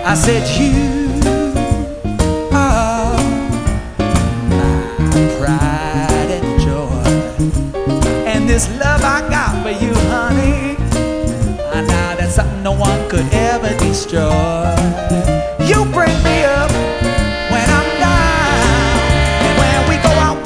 I said you are my pride and joy, and this love I got for you, honey, now that's something no one could ever destroy. You bring me